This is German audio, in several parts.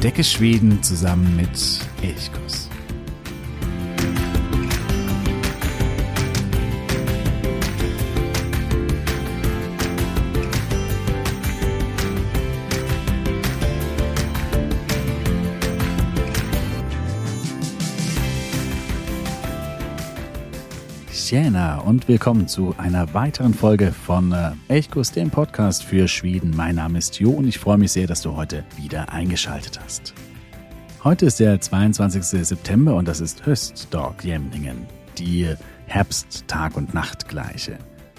Entdecke Schweden zusammen mit Elchkuss. Tjena und willkommen zu einer weiteren Folge von Elchkuss, dem Podcast für Schweden. Mein Name ist Jo und ich freue mich sehr, dass du heute wieder eingeschaltet hast. Heute ist der 22. September und das ist Höstdagjämningen, die Herbst-Tag- und Nachtgleiche.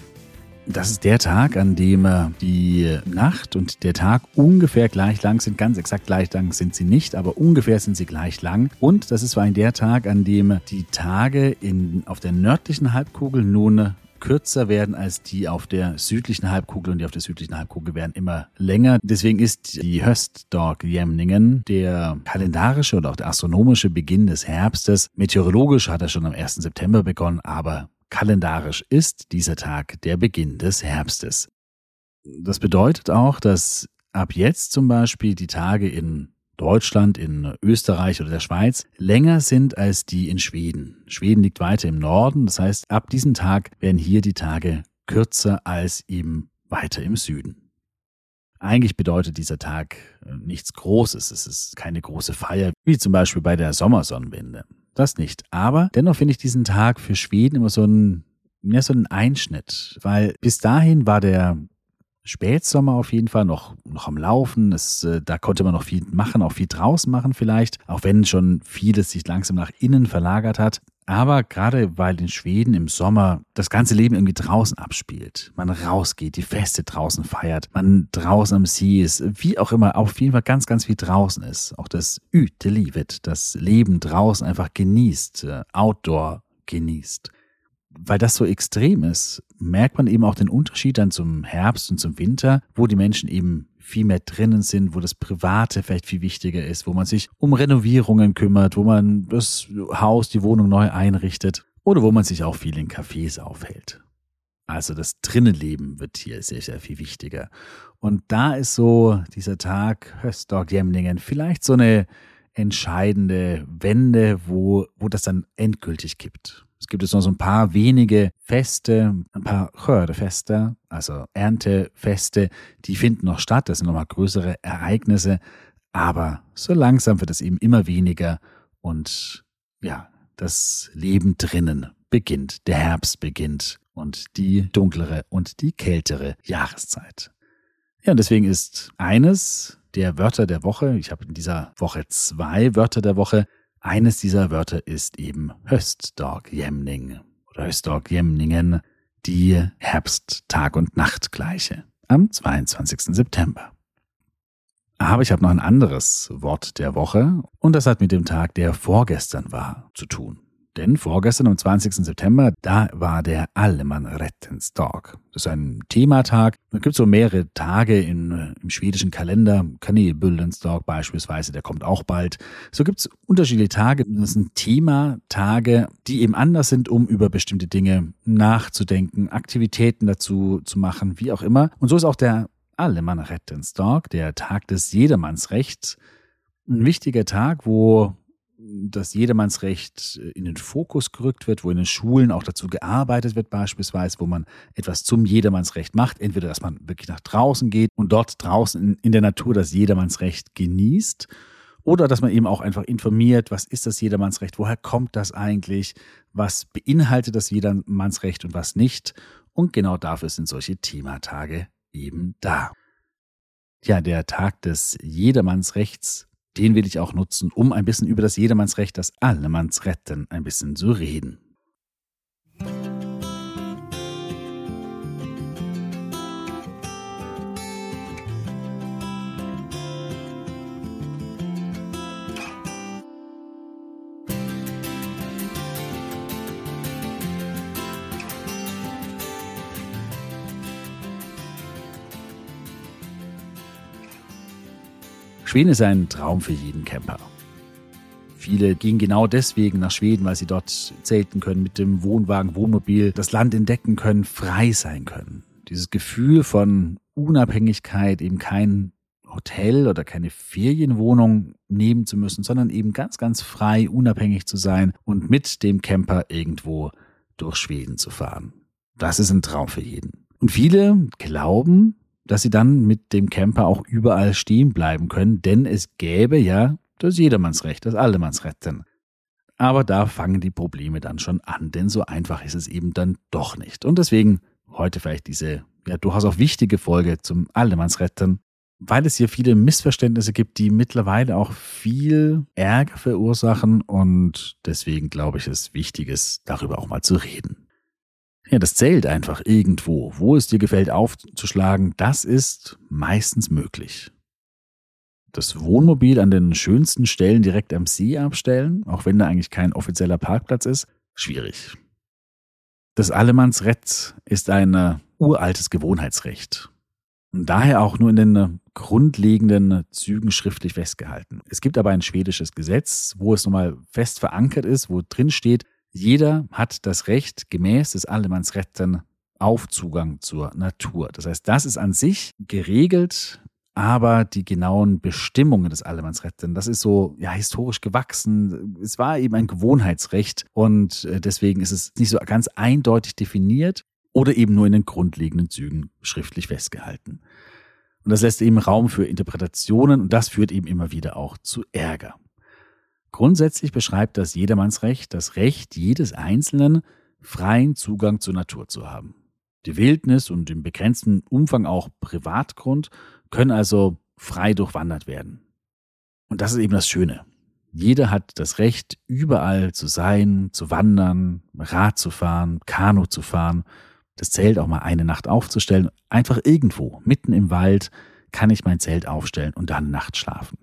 Das ist der Tag, an dem die Nacht und der Tag ungefähr gleich lang sind. Ganz exakt gleich lang sind sie nicht, aber ungefähr sind sie gleich lang. Und das ist vor allem der Tag, an dem die Tage auf der nördlichen Halbkugel nun kürzer werden als die auf der südlichen Halbkugel. Und die auf der südlichen Halbkugel werden immer länger. Deswegen ist die Höstdagjämningen der kalendarische oder auch der astronomische Beginn des Herbstes. Meteorologisch hat er schon am 1. September begonnen, aber kalendarisch ist dieser Tag der Beginn des Herbstes. Das bedeutet auch, dass ab jetzt zum Beispiel die Tage in Deutschland, in Österreich oder der Schweiz länger sind als die in Schweden. Schweden liegt weiter im Norden, das heißt, ab diesem Tag werden hier die Tage kürzer als eben weiter im Süden. Eigentlich bedeutet dieser Tag nichts Großes, es ist keine große Feier, wie zum Beispiel bei der Sommersonnenwende. Das nicht. Aber dennoch finde ich diesen Tag für Schweden immer so ein Einschnitt, weil bis dahin war der Spätsommer auf jeden Fall noch am Laufen. Da konnte man noch viel machen, auch viel draußen machen vielleicht, auch wenn schon vieles sich langsam nach innen verlagert hat. Aber gerade weil in Schweden im Sommer das ganze Leben irgendwie draußen abspielt, man rausgeht, die Feste draußen feiert, man draußen am See ist, wie auch immer, auf jeden Fall ganz, ganz viel draußen ist. Auch das Utelivet, das Leben draußen einfach genießt, Outdoor genießt. Weil das so extrem ist, merkt man eben auch den Unterschied dann zum Herbst und zum Winter, wo die Menschen eben viel mehr drinnen sind, wo das Private vielleicht viel wichtiger ist, wo man sich um Renovierungen kümmert, wo man das Haus, die Wohnung neu einrichtet oder wo man sich auch viel in Cafés aufhält. Also das Drinnenleben wird hier sehr, sehr viel wichtiger. Und da ist so dieser Tag Höstdagjämningen vielleicht so eine entscheidende Wende, wo das dann endgültig kippt. Es gibt jetzt noch so ein paar wenige Feste, ein paar Skördefester, also Erntefeste, die finden noch statt. Das sind nochmal größere Ereignisse, aber so langsam wird es eben immer weniger und ja, das Leben drinnen beginnt, der Herbst beginnt und die dunklere und die kältere Jahreszeit. Ja, und deswegen ist eines der Wörter der Woche, ich habe in dieser Woche 2 Wörter der Woche, eines dieser Wörter ist eben Höstdagjämning oder Höstdagjämningen, die Herbst-Tag- und Nachtgleiche am 22. September. Aber ich habe noch ein anderes Wort der Woche und das hat mit dem Tag, der vorgestern war, zu tun. Denn vorgestern am 20. September, da war der Allemansrättens-Dag. Das ist ein Thematag. Es gibt so mehrere Tage im schwedischen Kalender. Kanelbullens-Dag beispielsweise, der kommt auch bald. So gibt es unterschiedliche Tage. Das sind Thematage, die eben anders sind, um über bestimmte Dinge nachzudenken, Aktivitäten dazu zu machen, wie auch immer. Und so ist auch der Allemansrättens-Dag, der Tag des Jedermannsrechts, ein wichtiger Tag, wo das Jedermannsrecht in den Fokus gerückt wird, wo in den Schulen auch dazu gearbeitet wird beispielsweise, wo man etwas zum Jedermannsrecht macht. Entweder, dass man wirklich nach draußen geht und dort draußen in der Natur das Jedermannsrecht genießt oder dass man eben auch einfach informiert, was ist das Jedermannsrecht, woher kommt das eigentlich, was beinhaltet das Jedermannsrecht und was nicht. Und genau dafür sind solche Thematage eben da. Ja, der Tag des Jedermannsrechts, den will ich auch nutzen, um ein bisschen über das Jedermannsrecht, das Allemansrätten, ein bisschen zu reden. Schweden ist ein Traum für jeden Camper. Viele gehen genau deswegen nach Schweden, weil sie dort zelten können, mit dem Wohnwagen, Wohnmobil, das Land entdecken können, frei sein können. Dieses Gefühl von Unabhängigkeit, eben kein Hotel oder keine Ferienwohnung nehmen zu müssen, sondern eben ganz, ganz frei, unabhängig zu sein und mit dem Camper irgendwo durch Schweden zu fahren. Das ist ein Traum für jeden. Und viele glauben, dass sie dann mit dem Camper auch überall stehen bleiben können, denn es gäbe ja das Jedermannsrecht, das Allemansretten. Aber da fangen die Probleme dann schon an, denn so einfach ist es eben dann doch nicht. Und deswegen heute vielleicht diese durchaus auch wichtige Folge zum Allemansretten, weil es hier viele Missverständnisse gibt, die mittlerweile auch viel Ärger verursachen und deswegen glaube ich, es wichtig ist, darüber auch mal zu reden. Ja, das Zelt einfach irgendwo, wo es dir gefällt, aufzuschlagen, das ist meistens möglich. Das Wohnmobil an den schönsten Stellen direkt am See abstellen, auch wenn da eigentlich kein offizieller Parkplatz ist, schwierig. Das Allemansrätt ist ein uraltes Gewohnheitsrecht und daher auch nur in den grundlegenden Zügen schriftlich festgehalten. Es gibt aber ein schwedisches Gesetz, wo es nochmal fest verankert ist, wo drin steht, jeder hat das Recht gemäß des Allemansrätten auf Zugang zur Natur. Das heißt, das ist an sich geregelt, aber die genauen Bestimmungen des Allemansretten, das ist so historisch gewachsen. Es war eben ein Gewohnheitsrecht und deswegen ist es nicht so ganz eindeutig definiert oder eben nur in den grundlegenden Zügen schriftlich festgehalten. Und das lässt eben Raum für Interpretationen und das führt eben immer wieder auch zu Ärger. Grundsätzlich beschreibt das Jedermannsrecht das Recht jedes Einzelnen, freien Zugang zur Natur zu haben. Die Wildnis und im begrenzten Umfang auch Privatgrund können also frei durchwandert werden. Und das ist eben das Schöne. Jeder hat das Recht, überall zu sein, zu wandern, Rad zu fahren, Kanu zu fahren, das Zelt auch mal eine Nacht aufzustellen. Einfach irgendwo, mitten im Wald, kann ich mein Zelt aufstellen und dann eine Nacht schlafen.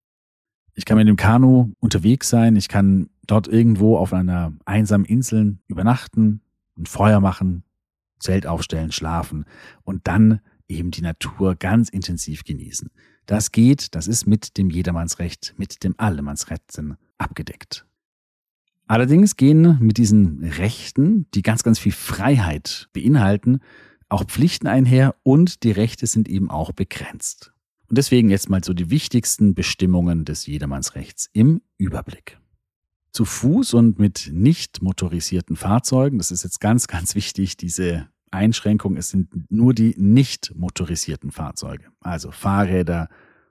Ich kann mit dem Kanu unterwegs sein, ich kann dort irgendwo auf einer einsamen Insel übernachten, ein Feuer machen, Zelt aufstellen, schlafen und dann eben die Natur ganz intensiv genießen. Das geht, das ist mit dem Jedermannsrecht, mit dem Allemansretten abgedeckt. Allerdings gehen mit diesen Rechten, die ganz, ganz viel Freiheit beinhalten, auch Pflichten einher und die Rechte sind eben auch begrenzt. Und deswegen jetzt mal so die wichtigsten Bestimmungen des Jedermannsrechts im Überblick. Zu Fuß und mit nicht motorisierten Fahrzeugen, das ist jetzt ganz, ganz wichtig, diese Einschränkung, es sind nur die nicht motorisierten Fahrzeuge, also Fahrräder,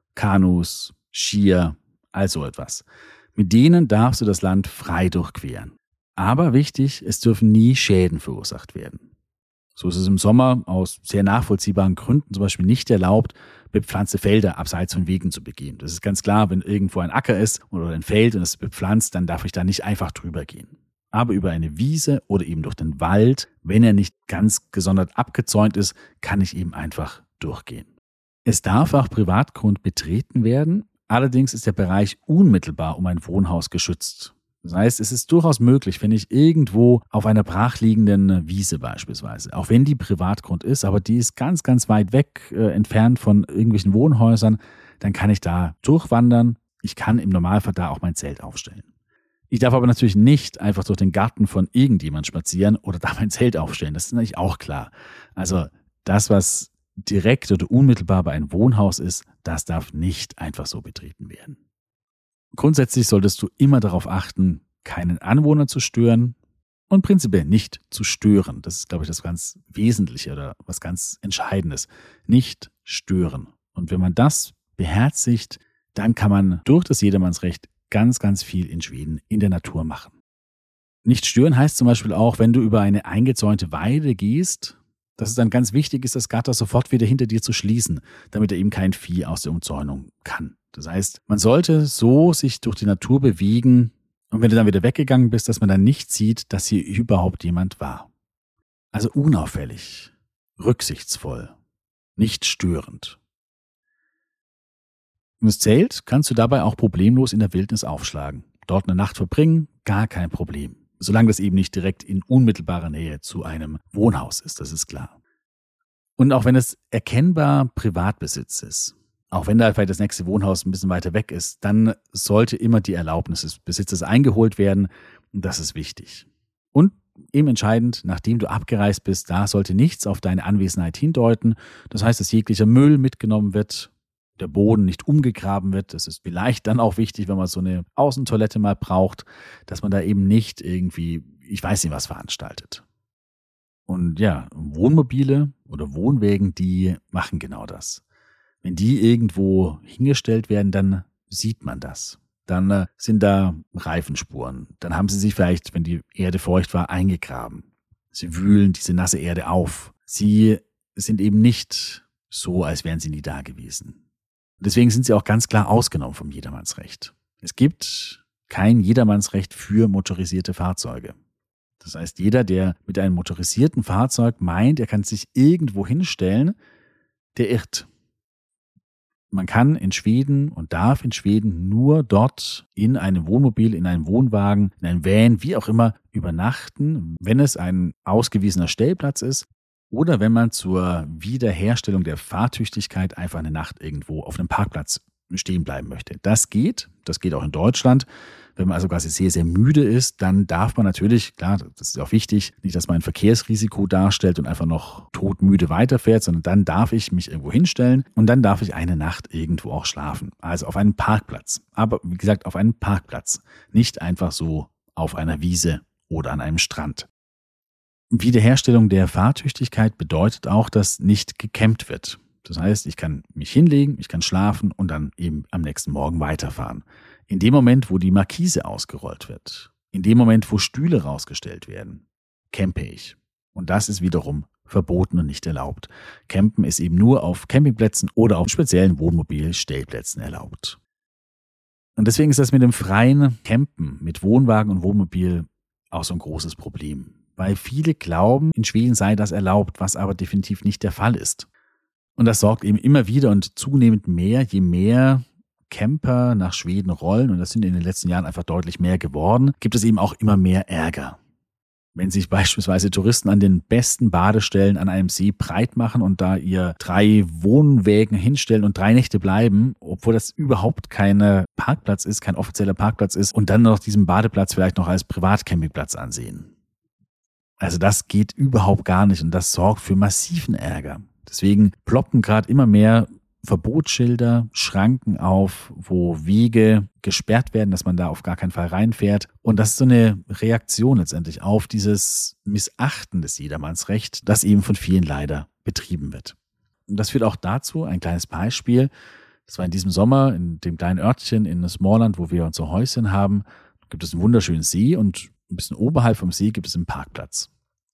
Kanus, Skier, also etwas. Mit denen darfst du das Land frei durchqueren. Aber wichtig, es dürfen nie Schäden verursacht werden. So ist es im Sommer aus sehr nachvollziehbaren Gründen zum Beispiel nicht erlaubt, bepflanzte Felder abseits von Wegen zu begehen. Das ist ganz klar, wenn irgendwo ein Acker ist oder ein Feld und es ist bepflanzt, dann darf ich da nicht einfach drüber gehen. Aber über eine Wiese oder eben durch den Wald, wenn er nicht ganz gesondert abgezäunt ist, kann ich eben einfach durchgehen. Es darf auch Privatgrund betreten werden, allerdings ist der Bereich unmittelbar um ein Wohnhaus geschützt. Das heißt, es ist durchaus möglich, wenn ich irgendwo auf einer brachliegenden Wiese beispielsweise, auch wenn die Privatgrund ist, aber die ist ganz, ganz weit weg, entfernt von irgendwelchen Wohnhäusern, dann kann ich da durchwandern. Ich kann im Normalfall da auch mein Zelt aufstellen. Ich darf aber natürlich nicht einfach durch den Garten von irgendjemand spazieren oder da mein Zelt aufstellen. Das ist natürlich auch klar. Also das, was direkt oder unmittelbar bei einem Wohnhaus ist, das darf nicht einfach so betreten werden. Grundsätzlich solltest du immer darauf achten, keinen Anwohner zu stören und prinzipiell nicht zu stören. Das ist, glaube ich, das ganz Wesentliche oder was ganz Entscheidendes. Nicht stören. Und wenn man das beherzigt, dann kann man durch das Jedermannsrecht ganz, ganz viel in Schweden in der Natur machen. Nicht stören heißt zum Beispiel auch, wenn du über eine eingezäunte Weide gehst, dass es dann ganz wichtig ist, das Gatter sofort wieder hinter dir zu schließen, damit er eben kein Vieh aus der Umzäunung kann. Das heißt, man sollte so sich durch die Natur bewegen und wenn du dann wieder weggegangen bist, dass man dann nicht sieht, dass hier überhaupt jemand war. Also unauffällig, rücksichtsvoll, nicht störend. Und das Zelt kannst du dabei auch problemlos in der Wildnis aufschlagen. Dort eine Nacht verbringen, gar kein Problem. Solange das eben nicht direkt in unmittelbarer Nähe zu einem Wohnhaus ist, das ist klar. Und auch wenn es erkennbar Privatbesitz ist, auch wenn da vielleicht das nächste Wohnhaus ein bisschen weiter weg ist, dann sollte immer die Erlaubnis des Besitzers eingeholt werden. Und das ist wichtig. Und eben entscheidend, nachdem du abgereist bist, da sollte nichts auf deine Anwesenheit hindeuten. Das heißt, dass jeglicher Müll mitgenommen wird, der Boden nicht umgegraben wird. Das ist vielleicht dann auch wichtig, wenn man so eine Außentoilette mal braucht, dass man da eben nicht irgendwie, ich weiß nicht was, veranstaltet. Und ja, Wohnmobile oder Wohnwägen, die machen genau das. Wenn die irgendwo hingestellt werden, dann sieht man das. Dann sind da Reifenspuren. Dann haben sie sich vielleicht, wenn die Erde feucht war, eingegraben. Sie wühlen diese nasse Erde auf. Sie sind eben nicht so, als wären sie nie da gewesen. Deswegen sind sie auch ganz klar ausgenommen vom Jedermannsrecht. Es gibt kein Jedermannsrecht für motorisierte Fahrzeuge. Das heißt, jeder, der mit einem motorisierten Fahrzeug meint, er kann sich irgendwo hinstellen, der irrt. Man kann in Schweden und darf in Schweden nur dort in einem Wohnmobil, in einem Wohnwagen, in einem Van, wie auch immer, übernachten, wenn es ein ausgewiesener Stellplatz ist oder wenn man zur Wiederherstellung der Fahrtüchtigkeit einfach eine Nacht irgendwo auf einem Parkplatz stehen bleiben möchte. Das geht auch in Deutschland. Wenn man also quasi sehr, sehr müde ist, dann darf man natürlich, klar, das ist auch wichtig, nicht, dass man ein Verkehrsrisiko darstellt und einfach noch todmüde weiterfährt, sondern dann darf ich mich irgendwo hinstellen und dann darf ich eine Nacht irgendwo auch schlafen. Also auf einem Parkplatz. Aber wie gesagt, auf einem Parkplatz. Nicht einfach so auf einer Wiese oder an einem Strand. Wiederherstellung der Fahrtüchtigkeit bedeutet auch, dass nicht gecampt wird. Das heißt, ich kann mich hinlegen, ich kann schlafen und dann eben am nächsten Morgen weiterfahren. In dem Moment, wo die Markise ausgerollt wird, in dem Moment, wo Stühle rausgestellt werden, campe ich. Und das ist wiederum verboten und nicht erlaubt. Campen ist eben nur auf Campingplätzen oder auf speziellen Wohnmobilstellplätzen erlaubt. Und deswegen ist das mit dem freien Campen mit Wohnwagen und Wohnmobil auch so ein großes Problem. Weil viele glauben, in Schweden sei das erlaubt, was aber definitiv nicht der Fall ist. Und das sorgt eben immer wieder und zunehmend mehr, je mehr Camper nach Schweden rollen, und das sind in den letzten Jahren einfach deutlich mehr geworden, gibt es eben auch immer mehr Ärger. Wenn sich beispielsweise Touristen an den besten Badestellen an einem See breit machen und da ihr 3 Wohnwägen hinstellen und 3 Nächte bleiben, obwohl das überhaupt kein Parkplatz ist, kein offizieller Parkplatz ist, und dann noch diesen Badeplatz vielleicht noch als Privatcampingplatz ansehen. Also das geht überhaupt gar nicht und das sorgt für massiven Ärger. Deswegen ploppen gerade immer mehr Verbotsschilder, Schranken auf, wo Wege gesperrt werden, dass man da auf gar keinen Fall reinfährt. Und das ist so eine Reaktion letztendlich auf dieses Missachten des Jedermannsrechts, das eben von vielen leider betrieben wird. Und das führt auch dazu, ein kleines Beispiel, das war in diesem Sommer in dem kleinen Örtchen in Småland, wo wir unser Häuschen haben, gibt es einen wunderschönen See und ein bisschen oberhalb vom See gibt es einen Parkplatz.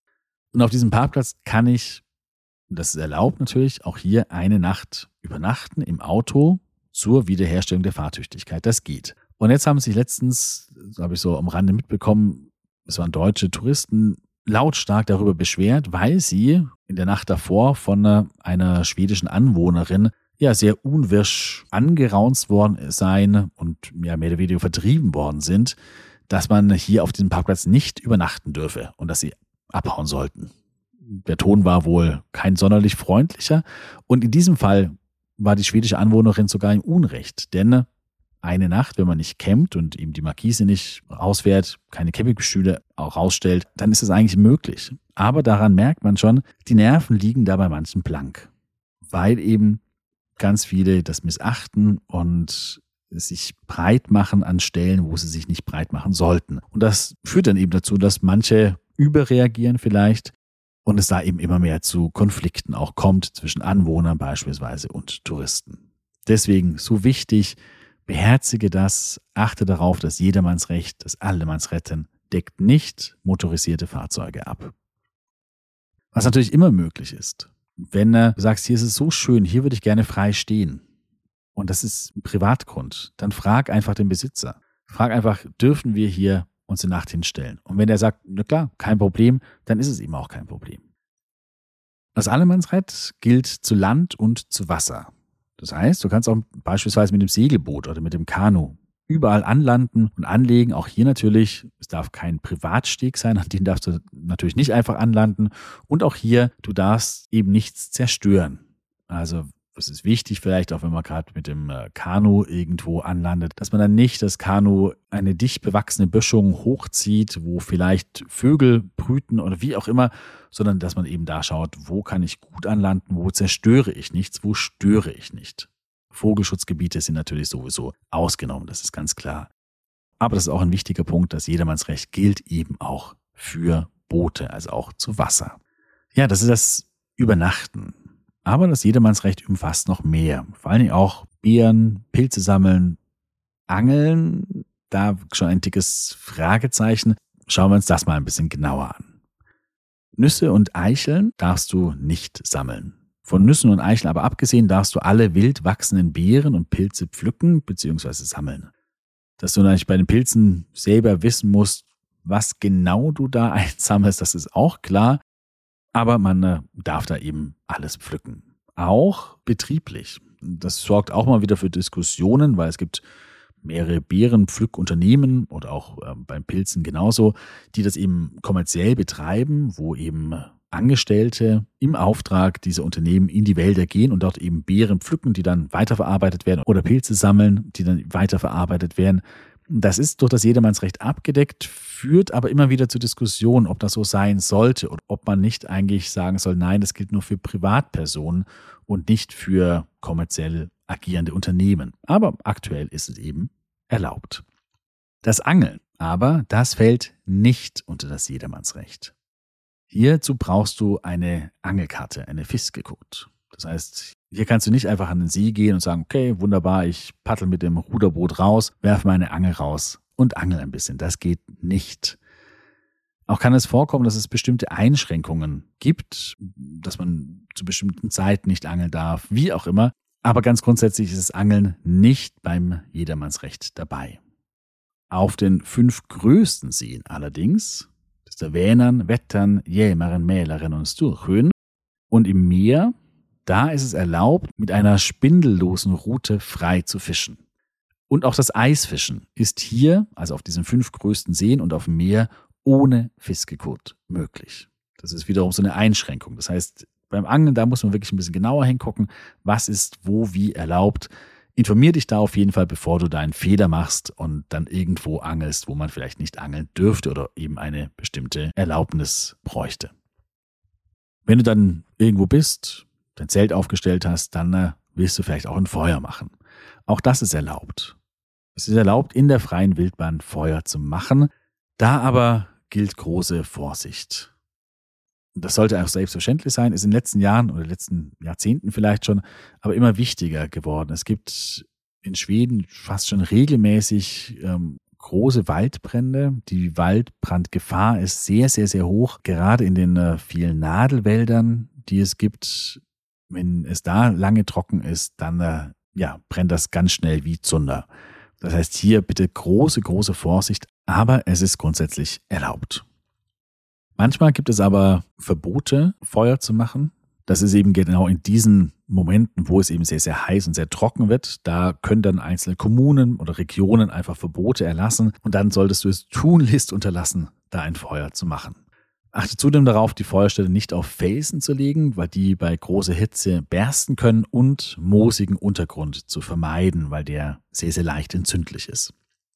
Und auf diesem Parkplatz kann ich, und das ist erlaubt natürlich, auch hier eine Nacht übernachten im Auto zur Wiederherstellung der Fahrtüchtigkeit. Das geht. Und jetzt haben sich letztens, so habe ich so am Rande mitbekommen, es waren deutsche Touristen, lautstark darüber beschwert, weil sie in der Nacht davor von einer schwedischen Anwohnerin ja sehr unwirsch angeraunzt worden seien und ja mehr oder weniger vertrieben worden sind, dass man hier auf diesem Parkplatz nicht übernachten dürfe und dass sie abhauen sollten. Der Ton war wohl kein sonderlich freundlicher und in diesem Fall war die schwedische Anwohnerin sogar im Unrecht, denn eine Nacht, wenn man nicht campt und eben die Markise nicht rausfährt, keine Campingstühle auch rausstellt, dann ist es eigentlich möglich. Aber daran merkt man schon, die Nerven liegen da bei manchen blank, weil eben ganz viele das missachten und sich breit machen an Stellen, wo sie sich nicht breit machen sollten. Und das führt dann eben dazu, dass manche überreagieren vielleicht und es da eben immer mehr zu Konflikten auch kommt zwischen Anwohnern beispielsweise und Touristen. Deswegen so wichtig, beherzige das, achte darauf, dass Jedermannsrecht, das Allemannsretten deckt nicht motorisierte Fahrzeuge ab. Was natürlich immer möglich ist, wenn du sagst, hier ist es so schön, hier würde ich gerne frei stehen und das ist ein Privatgrund, dann frag einfach den Besitzer. Frag einfach, dürfen wir hier uns die Nacht hinstellen? Und wenn der sagt, na klar, kein Problem, dann ist es eben auch kein Problem. Das Allemannsrecht gilt zu Land und zu Wasser. Das heißt, du kannst auch beispielsweise mit dem Segelboot oder mit dem Kanu überall anlanden und anlegen. Auch hier natürlich, es darf kein Privatsteg sein, an den darfst du natürlich nicht einfach anlanden. Und auch hier, du darfst eben nichts zerstören. Also es ist wichtig vielleicht, auch wenn man gerade mit dem Kanu irgendwo anlandet, dass man dann nicht das Kanu eine dicht bewachsene Böschung hochzieht, wo vielleicht Vögel brüten oder wie auch immer, sondern dass man eben da schaut, wo kann ich gut anlanden, wo zerstöre ich nichts, wo störe ich nicht. Vogelschutzgebiete sind natürlich sowieso ausgenommen, das ist ganz klar. Aber das ist auch ein wichtiger Punkt, das Jedermannsrecht gilt eben auch für Boote, also auch zu Wasser. Ja, das ist das Übernachten. Aber das Jedermannsrecht umfasst noch mehr. Vor allen Dingen auch Beeren, Pilze sammeln, Angeln. Da schon ein dickes Fragezeichen. Schauen wir uns das mal ein bisschen genauer an. Nüsse und Eicheln darfst du nicht sammeln. Von Nüssen und Eicheln aber abgesehen darfst du alle wild wachsenden Beeren und Pilze pflücken bzw. sammeln. Dass du natürlich bei den Pilzen selber wissen musst, was genau du da einsammelst, das ist auch klar. Aber man darf da eben alles pflücken. Auch betrieblich. Das sorgt auch mal wieder für Diskussionen, weil es gibt mehrere Beerenpflückunternehmen oder auch beim Pilzen genauso, die das eben kommerziell betreiben, wo eben Angestellte im Auftrag dieser Unternehmen in die Wälder gehen und dort eben Beeren pflücken, die dann weiterverarbeitet werden oder Pilze sammeln, die dann weiterverarbeitet werden. Das ist durch das Jedermannsrecht abgedeckt, führt aber immer wieder zu Diskussionen, ob das so sein sollte und ob man nicht eigentlich sagen soll, nein, das gilt nur für Privatpersonen und nicht für kommerziell agierende Unternehmen. Aber aktuell ist es eben erlaubt. Das Angeln aber, das fällt nicht unter das Jedermannsrecht. Hierzu brauchst du eine Angelkarte, eine Fiskecode. Das heißt, hier kannst du nicht einfach an den See gehen und sagen, okay, wunderbar, ich paddel mit dem Ruderboot raus, werfe meine Angel raus und angel ein bisschen. Das geht nicht. Auch kann es vorkommen, dass es bestimmte Einschränkungen gibt, dass man zu bestimmten Zeiten nicht angeln darf, wie auch immer. Aber ganz grundsätzlich ist das Angeln nicht beim Jedermannsrecht dabei. Auf den 5 größten Seen allerdings, das ist der Vänern, Vättern, Hjälmaren, Mälaren und Sturskön, und im Meer, da ist es erlaubt, mit einer spindellosen Rute frei zu fischen. Und auch das Eisfischen ist hier, also auf diesen 5 größten Seen und auf dem Meer, ohne Fiskecode möglich. Das ist wiederum so eine Einschränkung. Das heißt, beim Angeln, da muss man wirklich ein bisschen genauer hingucken, was ist wo, wie erlaubt. Informier dich da auf jeden Fall, bevor du da einen Fehler machst und dann irgendwo angelst, wo man vielleicht nicht angeln dürfte oder eben eine bestimmte Erlaubnis bräuchte. Wenn du dann irgendwo bist, dein Zelt aufgestellt hast, dann willst du vielleicht auch ein Feuer machen. Auch das ist erlaubt. Es ist erlaubt, in der freien Wildbahn Feuer zu machen. Da aber gilt große Vorsicht. Das sollte auch selbstverständlich sein, ist in den letzten Jahren oder letzten Jahrzehnten vielleicht schon, aber immer wichtiger geworden. Es gibt in Schweden fast schon regelmäßig große Waldbrände. Die Waldbrandgefahr ist sehr, sehr, sehr hoch, gerade in den vielen Nadelwäldern, die es gibt. Wenn es da lange trocken ist, dann brennt das ganz schnell wie Zunder. Das heißt, hier bitte große, große Vorsicht, aber es ist grundsätzlich erlaubt. Manchmal gibt es aber Verbote, Feuer zu machen. Das ist eben genau in diesen Momenten, wo es eben sehr, sehr heiß und sehr trocken wird. Da können dann einzelne Kommunen oder Regionen einfach Verbote erlassen und dann solltest du es tunlichst unterlassen, da ein Feuer zu machen. Achte zudem darauf, die Feuerstelle nicht auf Felsen zu legen, weil die bei großer Hitze bersten können, und moosigen Untergrund zu vermeiden, weil der sehr, sehr leicht entzündlich ist.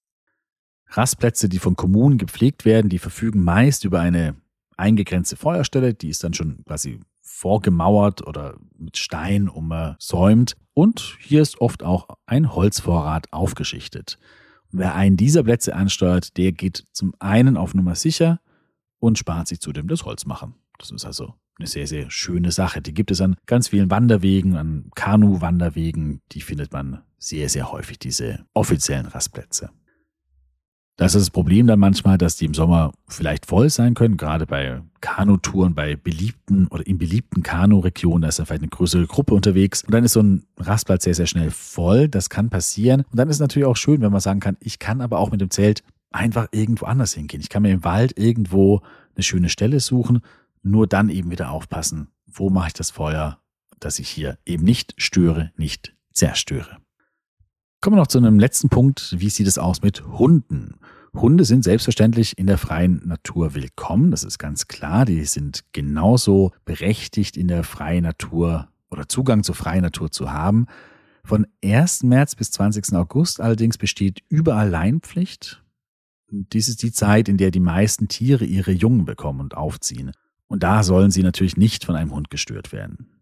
Rastplätze, die von Kommunen gepflegt werden, die verfügen meist über eine eingegrenzte Feuerstelle, die ist dann schon quasi vorgemauert oder mit Stein umsäumt, und hier ist oft auch ein Holzvorrat aufgeschichtet. Und wer einen dieser Plätze ansteuert, der geht zum einen auf Nummer sicher und spart sich zudem das Holzmachen. Das ist also eine sehr, sehr schöne Sache. Die gibt es an ganz vielen Wanderwegen, an Kanu-Wanderwegen. Die findet man sehr, sehr häufig, diese offiziellen Rastplätze. Das ist das Problem dann manchmal, dass die im Sommer vielleicht voll sein können, gerade bei Kanutouren, bei beliebten oder in beliebten Kanu-Regionen, da ist dann vielleicht eine größere Gruppe unterwegs und dann ist so ein Rastplatz sehr, sehr schnell voll. Das kann passieren. Und dann ist es natürlich auch schön, wenn man sagen kann, ich kann aber auch mit dem Zelt einfach irgendwo anders hingehen. Ich kann mir im Wald irgendwo eine schöne Stelle suchen, nur dann eben wieder aufpassen, wo mache ich das Feuer, dass ich hier eben nicht störe, nicht zerstöre. Kommen wir noch zu einem letzten Punkt. Wie sieht es aus mit Hunden? Hunde sind selbstverständlich in der freien Natur willkommen. Das ist ganz klar. Die sind genauso berechtigt, in der freien Natur oder Zugang zur freien Natur zu haben. Von 1. März bis 20. August allerdings besteht überall Leinpflicht. Dies ist die Zeit, in der die meisten Tiere ihre Jungen bekommen und aufziehen. Und da sollen sie natürlich nicht von einem Hund gestört werden.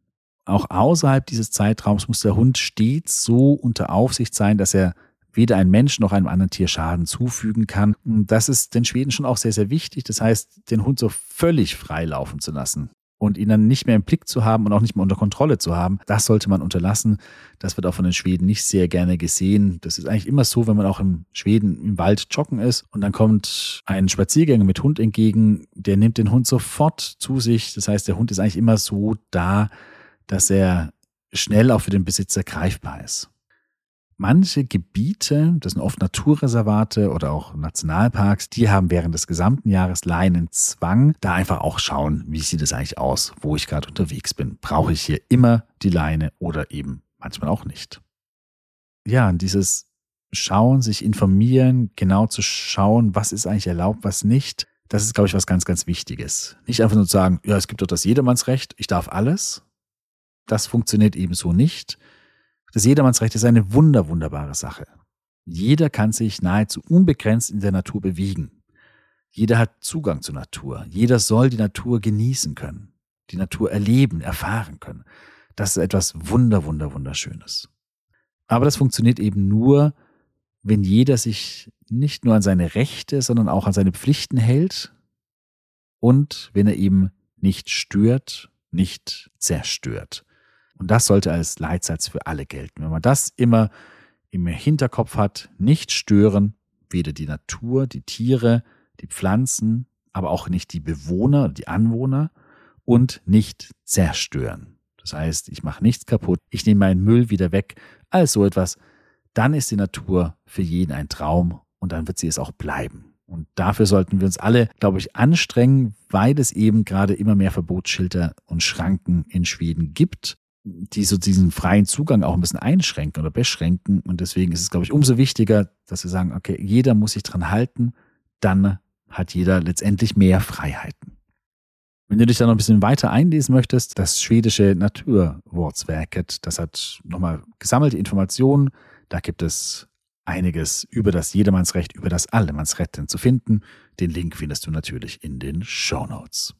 auch außerhalb dieses Zeitraums muss der Hund stets so unter Aufsicht sein, dass er weder einem Menschen noch einem anderen Tier Schaden zufügen kann. Das ist den Schweden schon auch sehr, sehr wichtig. Das heißt, den Hund so völlig frei laufen zu lassen und ihn dann nicht mehr im Blick zu haben und auch nicht mehr unter Kontrolle zu haben, das sollte man unterlassen. Das wird auch von den Schweden nicht sehr gerne gesehen. Das ist eigentlich immer so, wenn man auch im Schweden im Wald joggen ist und dann kommt ein Spaziergänger mit Hund entgegen, der nimmt den Hund sofort zu sich. Das heißt, der Hund ist eigentlich immer so da, dass er schnell auch für den Besitzer greifbar ist. Manche Gebiete, das sind oft Naturreservate oder auch Nationalparks, die haben während des gesamten Jahres Leinenzwang. Da einfach auch schauen, wie sieht es eigentlich aus, wo ich gerade unterwegs bin. Brauche ich hier immer die Leine oder eben manchmal auch nicht? Ja, dieses Schauen, sich informieren, genau zu schauen, was ist eigentlich erlaubt, was nicht, das ist, glaube ich, was ganz, ganz Wichtiges. Nicht einfach nur zu sagen, ja, es gibt doch das Jedermannsrecht, ich darf alles. Das funktioniert eben so nicht. Das Jedermannsrecht ist eine wunderbare Sache. Jeder kann sich nahezu unbegrenzt in der Natur bewegen. Jeder hat Zugang zur Natur. Jeder soll die Natur genießen können, die Natur erleben, erfahren können. Das ist etwas Wunderschönes. Aber das funktioniert eben nur, wenn jeder sich nicht nur an seine Rechte, sondern auch an seine Pflichten hält und wenn er eben nicht stört, nicht zerstört. Und das sollte als Leitsatz für alle gelten. Wenn man das immer im Hinterkopf hat, nicht stören, weder die Natur, die Tiere, die Pflanzen, aber auch nicht die Bewohner, die Anwohner und nicht zerstören. Das heißt, ich mache nichts kaputt, ich nehme meinen Müll wieder weg, alles so etwas. Dann ist die Natur für jeden ein Traum und dann wird sie es auch bleiben. Und dafür sollten wir uns alle, glaube ich, anstrengen, weil es eben gerade immer mehr Verbotsschilder und Schranken in Schweden gibt, die so diesen freien Zugang auch ein bisschen einschränken oder beschränken. Und deswegen ist es, glaube ich, umso wichtiger, dass wir sagen, okay, jeder muss sich dran halten, dann hat jeder letztendlich mehr Freiheiten. Wenn du dich da noch ein bisschen weiter einlesen möchtest, das schwedische Naturvårdsverket, das hat nochmal gesammelte Informationen. Da gibt es einiges über das Jedermannsrecht, über das Allemansrätten zu finden. Den Link findest du natürlich in den Shownotes.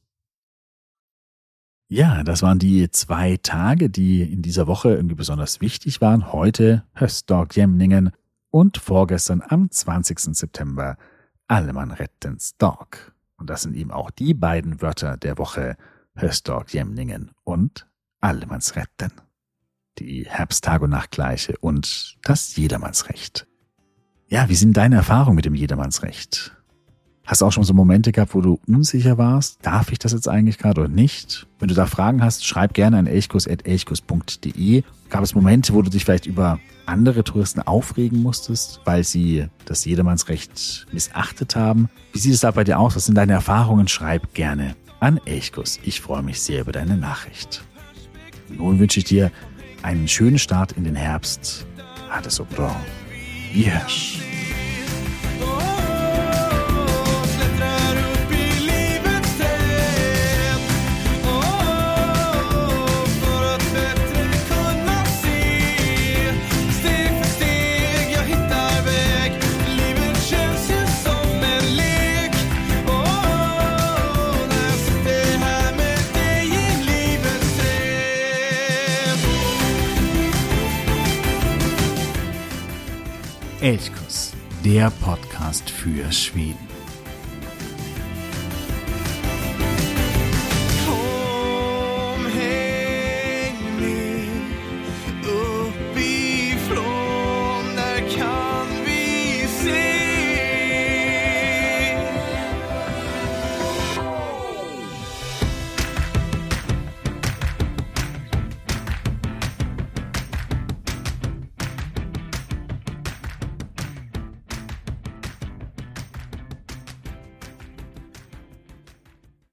Ja, das waren die 2 Tage, die in dieser Woche irgendwie besonders wichtig waren. Heute Höstdag-Jämningen und vorgestern am 20. September Allemansrättens Dag. Und das sind eben auch die beiden Wörter der Woche, Höstdag-Jämningen und Allemansrätten. Die Herbst-Tag- und Nachtgleiche und das Jedermannsrecht. Ja, wie sind deine Erfahrungen mit dem Jedermannsrecht? Hast du auch schon so Momente gehabt, wo du unsicher warst? Darf ich das jetzt eigentlich gerade oder nicht? Wenn du da Fragen hast, schreib gerne an elchkuss@elchkuss.de. Gab es Momente, wo du dich vielleicht über andere Touristen aufregen musstest, weil sie das Jedermannsrecht missachtet haben? Wie sieht es da bei dir aus? Was sind deine Erfahrungen? Schreib gerne an Elchkuss. Ich freue mich sehr über deine Nachricht. Nun wünsche ich dir einen schönen Start in den Herbst. Ha det så bra. Vi hörs. Elchkuss, der Podcast für Schweden.